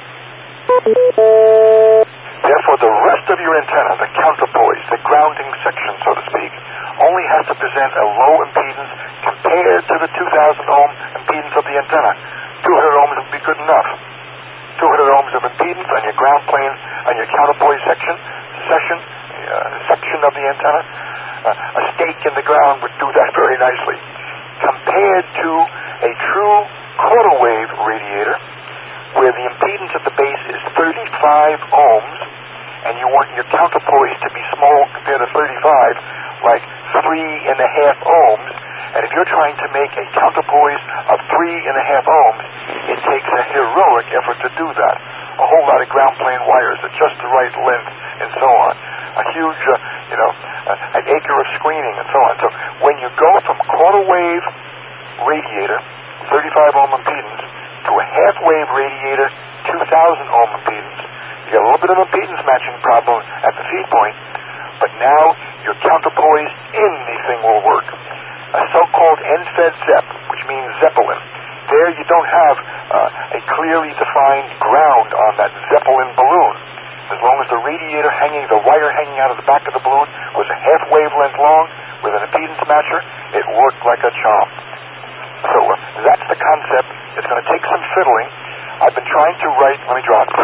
Therefore, the rest of your antenna, the counterpoise, the grounding section, so to speak, only has to present a low impedance compared to the two thousand ohm impedance of the antenna. two hundred ohms would be good enough. two hundred ohms of impedance on your ground plane, on your counterpoise section, section, uh, section of the antenna. Uh, a stake in the ground would do that very nicely. Compared to a true quarter wave radiator, where the impedance at the base is thirty-five ohms, and you want your counterpoise to be small compared to thirty-five, like three and a half ohms, and if you're trying to make a counterpoise of three and a half ohms, it takes a heroic effort to do that. A whole lot of ground plane wires at just the right length and so on. A huge, uh, you know, uh, an acre of screening and so on. So when you go from quarter wave radiator, thirty-five ohm impedance, to a half wave radiator, two thousand ohm impedance, you got a little bit of impedance matching problem at the feed point, but now your counterpoise in the thing will work. A so-called end-fed ZEP, which means Zeppelin. There you don't have uh, a clearly defined ground on that Zeppelin balloon. As long as the radiator hanging, the wire hanging out of the back of the balloon was a half wavelength long with an impedance matcher, it worked like a charm. So uh, that's the concept. It's going to take some fiddling. I've been trying to write, let me drop.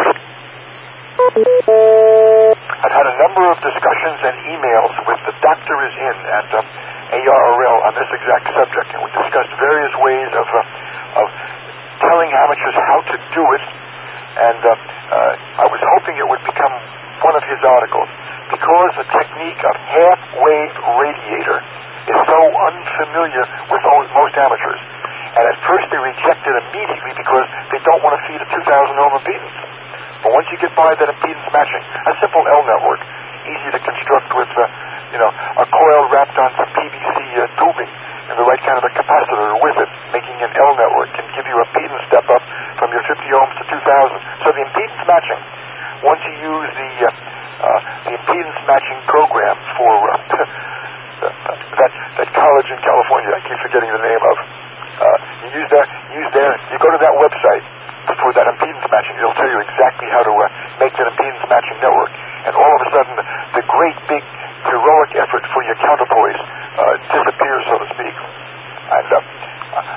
I've had a number of discussions and emails with the Doctor is In at um, A R R L on this exact subject, and we discussed various ways of uh, of telling amateurs how to do it, and uh, uh, I was hoping it would become one of his articles, because the technique of half-wave radiator is so unfamiliar with most amateurs, and at first they reject it immediately because they don't want to feed a two thousand ohm impedance. But once you get by that impedance matching, a simple L network, easy to construct with, uh, you know, a coil wrapped on some P V C uh, tubing and the right kind of a capacitor with it, making an L network can give you a impedance step up from your fifty ohms to two thousand. So the impedance matching, once you use the uh, uh, the impedance matching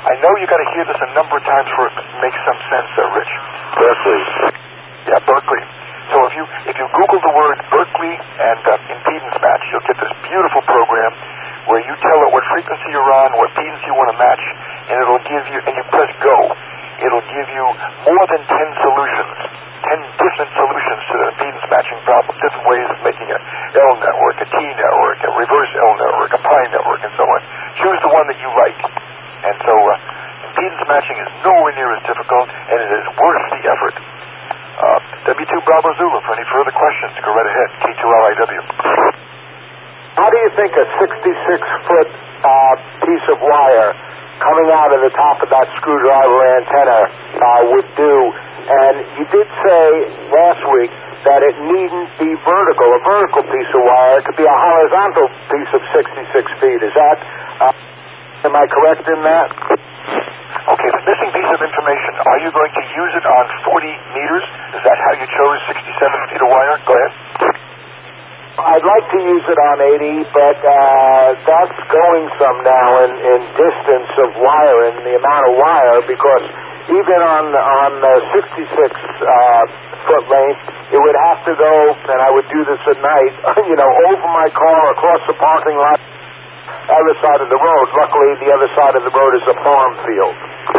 I know you got to hear this a number of times for it to make some sense, uh, Rich. Berkeley. Yeah, Berkeley. So if you if you Google the word Berkeley and uh, impedance match, you'll get this beautiful program where you tell it what frequency you're on, what impedance you want to match, and it'll give you, and you press go, it'll give you more than ten solutions, ten different solutions to the impedance matching problem, different ways of making a L network, a T network, a reverse L network, a pi network, and so on. Choose the one that you like. And so uh, impedance matching is nowhere near as difficult, and it is worth the effort. Uh, W two Bravo Zulu, for any further questions, go right ahead, K two L I W. How do you think a sixty-six foot uh, piece of wire coming out of the top of that screwdriver antenna uh, would do? And you did say last week that it needn't be vertical, a vertical piece of wire. It could be a horizontal piece of sixty-six feet. Is that, uh, am I correct in that? Okay, the missing piece of information, are you going to use it on forty meters? Is that how you chose sixty-seven feet of wire? Go ahead. I'd like to use it on eighty, but uh, that's going some now in, in distance of wire and the amount of wire, because even on on the sixty-six uh, foot length, it would have to go, and I would do this at night, you know, over my car, across the parking lot, other side of the road. Luckily, the other side of the road is a farm field.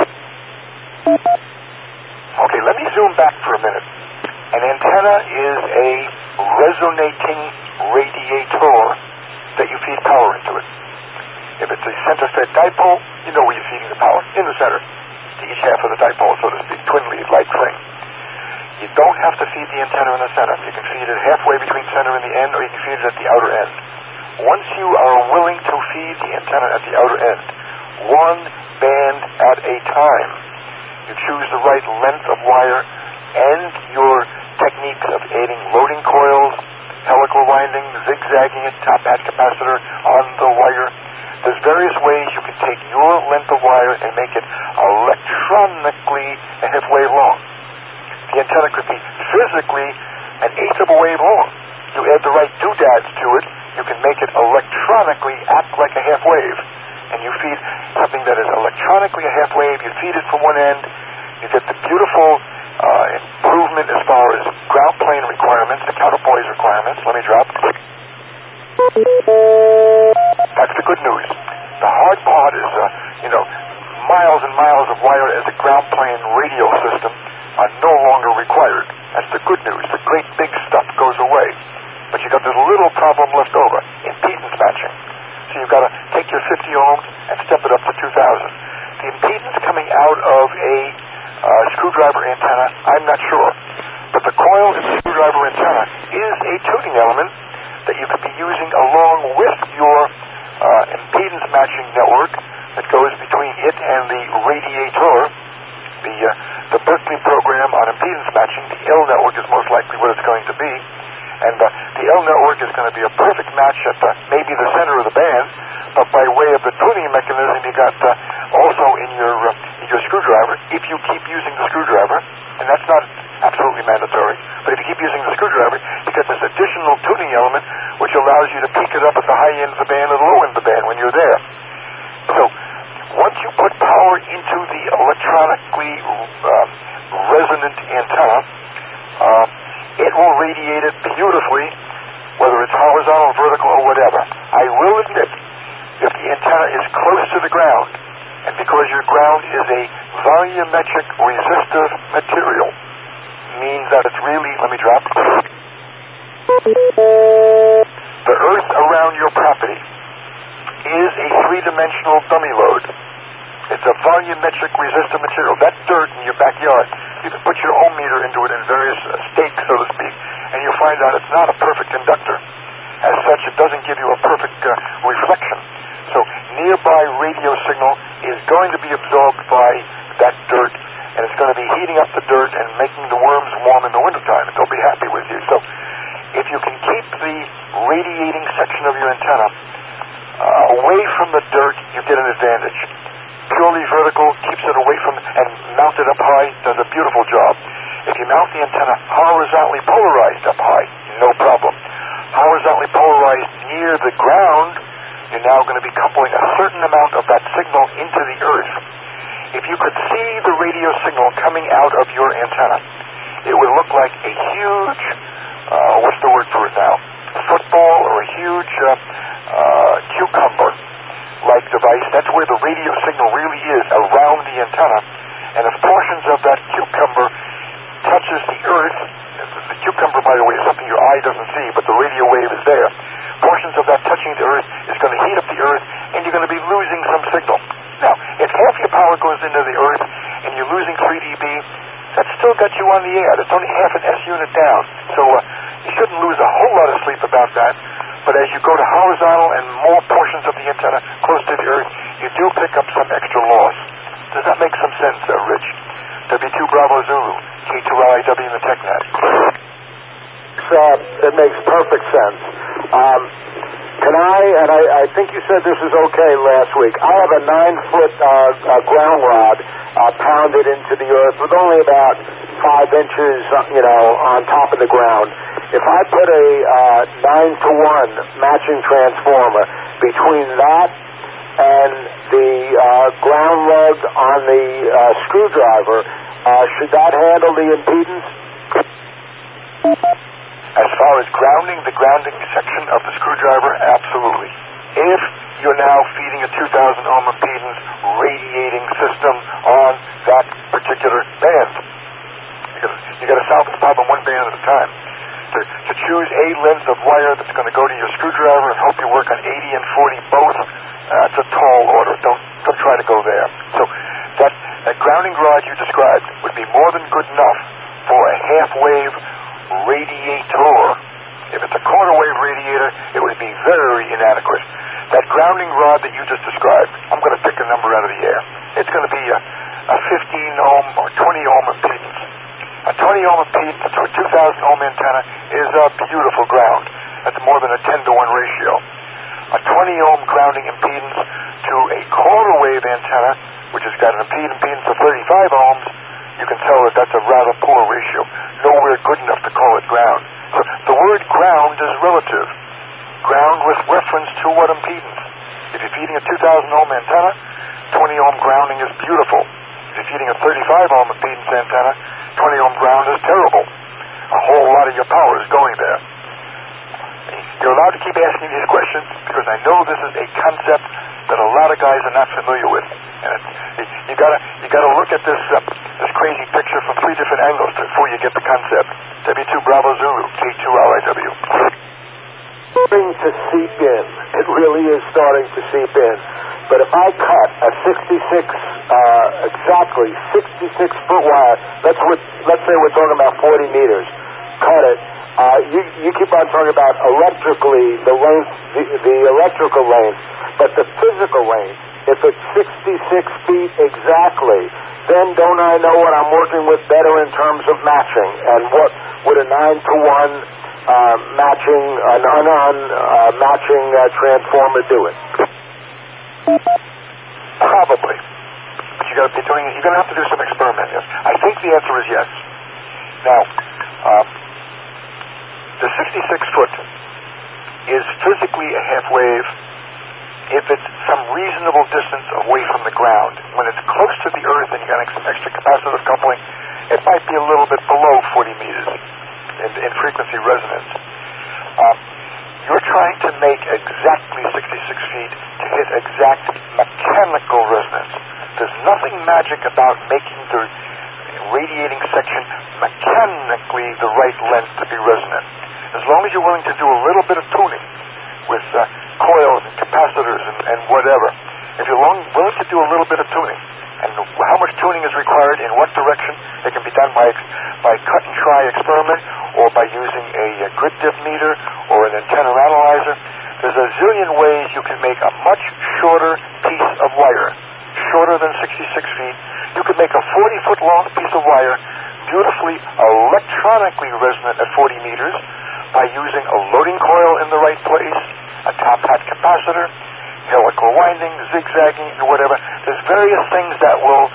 Okay, let me zoom back for a minute. An antenna is a resonating radiator that you feed power into it. If it's a center-fed dipole, you know where you're feeding the power, in the center, to each half of the dipole, so to speak, twin lead-like thing. You don't have to feed the antenna in the center. You can feed it halfway between center and the end, or you can feed it at the outer end. Once you are willing to feed the antenna at the outer end, one band at a time, you choose the right length of wire and your techniques of adding loading coils, helical winding, zigzagging it, top hat capacitor on the wire. There's various ways you can take your length of wire and make it electronically a half wave long. The antenna could be physically an eighth of a wave long. You add the right doodads to it, you can make it electronically act like a half wave. And you feed something that is electronically a half wave, you feed it from one end, you get the beautiful uh, improvement as far as ground plane requirements, the counterpoise requirements. Let me drop. That's the good news. The hard part is, uh, you know, miles and miles of wire as a ground plane radio system are no longer required. That's the good news. The great big stuff goes away. But you got this little problem left over, impedance matching. So you've got to take your fifty ohms and step it up to two thousand. The impedance coming out of a uh, screwdriver antenna, I'm not sure. But the coil in the screwdriver antenna is a tuning element that you could be using along with your uh, impedance matching network that goes between it and the radiator. The, uh, the Berkeley program on impedance matching, the L network is most likely what it's going to be. And uh, the L network is going to be a perfect match at uh, maybe the center of the band, but by way of the tuning mechanism you got uh, also in your uh, in your screwdriver, if you keep using the screwdriver, and that's not absolutely mandatory, but if you keep using the screwdriver, you get this additional tuning element which allows you to peak it up at the high end of the band or the low end of the band when you're there. So once you put power into the electronically uh, resonant antenna, uh, it will radiate it beautifully, whether it's horizontal, vertical, or whatever. I will admit, if the antenna is close to the ground, and because your ground is a volumetric resistive material, means that it's really, let me drop, the earth around your property is a three-dimensional dummy load. It's a volumetric resistive material. That dirt in your backyard, you can put your ohm meter into it in various uh, stakes, so to speak, and you'll find out it's not a perfect conductor. As such, it doesn't give you a perfect uh, reflection. So nearby radio signal is going to be absorbed by that dirt, and it's going to be heating up the dirt and making the worms warm in the wintertime, and they'll be happy with you. So if you can keep the radiating section of your antenna uh, away from the dirt, you get an advantage. Purely vertical keeps it away from, and mounted up high does a beautiful job. If you mount the antenna horizontally polarized up high, no problem. Horizontally polarized near the ground, you're now going to be coupling a certain amount of that signal into the earth. if you could see the radio signal coming out of your antenna, it would look like a huge, uh, what's the word for it now, football or a huge uh, uh, cucumber-like device. That's where the radio signal really is, around the antenna. And if portions of that cucumber touches the earth, the cucumber, by the way, is something your eye doesn't see, but the radio wave is there. Portions of that touching the earth is going to heat up the earth, and you're going to be losing some signal. Now, if half your power goes into the earth and you're losing three D B, that's still got you on the air. That's only half an S unit down. So uh, you shouldn't lose a whole lot of sleep about that. But as you go to horizontal and more portions of the antenna close to the earth, you do pick up some extra loss. Does that make some sense, uh, Rich? W two Bravo Zulu, K two L I W in the TechNet. Uh, it makes perfect sense. Um, can I, and I, I think you said this is okay last week, I have a nine-foot uh, uh, ground rod uh, pounded into the earth with only about five inches, uh, you know, on top of the ground. If I put a uh, nine to one matching transformer between that and the uh, ground lug on the uh, screwdriver, uh, should that handle the impedance? As far as grounding, the grounding section of the screwdriver, absolutely. If you're now feeding a two thousand ohm impedance radiating system on that particular band, you got to solve this problem one band at a time. To, to choose a length of wire that's going to go to your screwdriver and hope you work on eighty and forty both, that's a tall order. Don't don't try to go there. So that, that grounding rod you described would be more than good enough for a half-wave radiator. If it's a quarter wave radiator, it would be very inadequate. That grounding rod that you just described, I'm going to pick a number out of the air. It's going to be a, a fifteen ohm or twenty ohm impedance. A twenty ohm impedance to a two thousand ohm antenna is a beautiful ground. That's more than a ten to one ratio. A twenty ohm grounding impedance to a quarter wave antenna, which has got an impedance of thirty-five ohms, you can tell that that's a rather poor ratio. Nowhere good enough to call it ground. So the word ground is relative. Ground with reference to what impedance? If you're feeding a two thousand ohm antenna, twenty ohm grounding is beautiful. If you're feeding a thirty-five ohm impedance antenna, twenty ohm ground is terrible. A whole lot of your power is going there. You're allowed to keep asking these questions because I know this is a concept that a lot of guys are not familiar with. And it's, you gotta you gotta look at this uh, this crazy picture from three different angles before you get the concept. W two Bravo Zulu, K two L I W. Starting to seep in. It really is starting to seep in. But if I cut a sixty-six, uh, exactly sixty-six foot wire, let's let's say we're talking about forty meters. Cut it. Uh, you you keep on talking about electrically the length, the, the electrical length, but the physical length. If it's sixty-six feet exactly, then don't I know what I'm working with better in terms of matching? And what would a nine to one uh, matching, an un-on uh, matching uh, transformer do it? Probably. But you got to be doing. You're going to have to do some experimenting. I think the answer is yes. Now, uh, the sixty-six foot is physically a half wave if it's some reasonable distance away from the ground. When it's close to the earth and you got some extra capacitive coupling, it might be a little bit below forty meters in, in frequency resonance. Uh, you're trying to make exactly sixty-six feet to hit exact mechanical resonance. There's nothing magic about making the radiating section mechanically the right length to be resonant. As long as you're willing to do a little bit of tuning with uh, coils and capacitors and, and whatever, if you're long, willing to do a little bit of tuning, and how much tuning is required in what direction, it can be done by by cut and try experiment or by using a, a grid diff meter or an antenna analyzer. There's a zillion ways you can make a much shorter piece of wire, shorter than sixty-six feet. You could make a forty foot long piece of wire beautifully electronically resonant at forty meters by using a loading coil in the right place, a top hat capacitor, helical winding, zigzagging, and whatever. There's various things that will